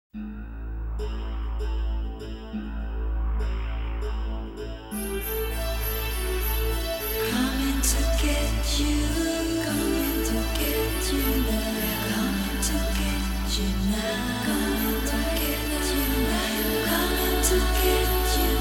Coming to get you, coming to get you now, coming to get you now, coming to get you now, coming to get you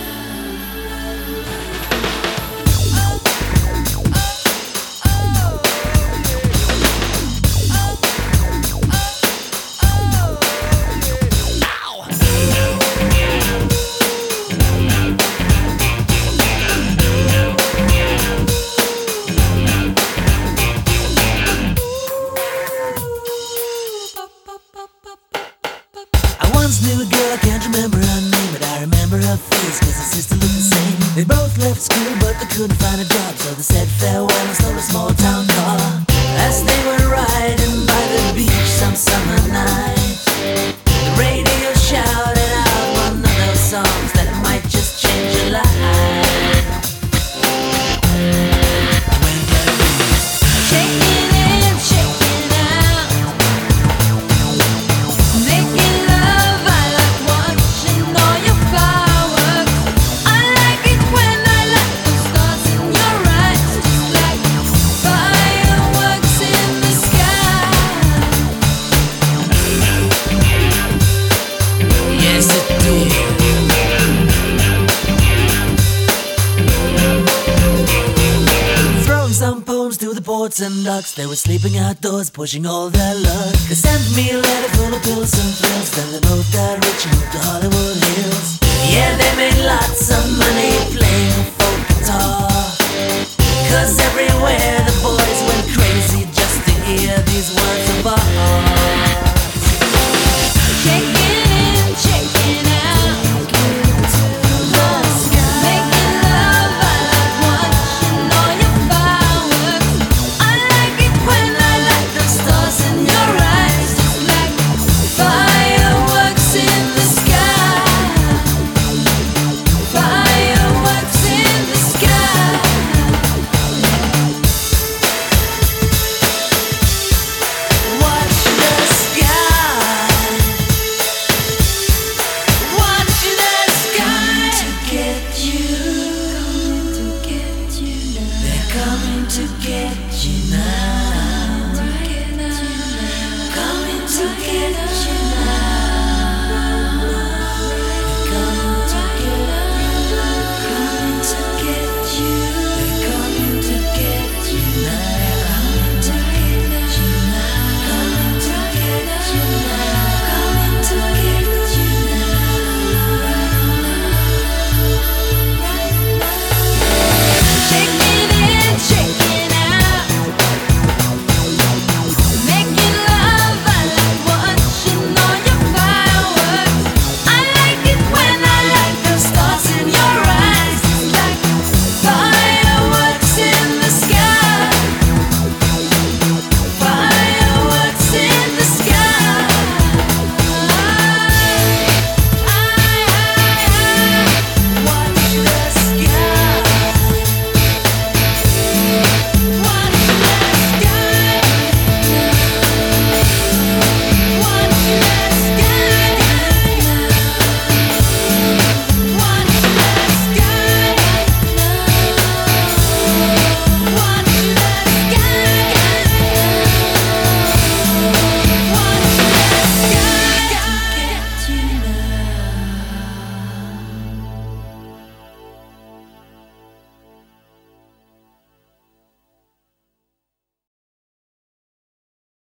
I once knew a girl, I can't remember her name, but I remember her face, cause her sister looked the same. They both left school, but they couldn't find a job, so they said farewell and stole a small town car. As they were riding by the beach some summer night, the radio shouted out one of those songs that might just change your life. shaking in, shaking out, making love. I like watching all your fireworks. I like it when I like the stars in your eyes, just like fireworks in the sky. Yes, it did. Throwing some poems to the ports and docks. They were sleeping outdoors, pushing all their luck. They sent me a letter full of pills and thrills. Then they both got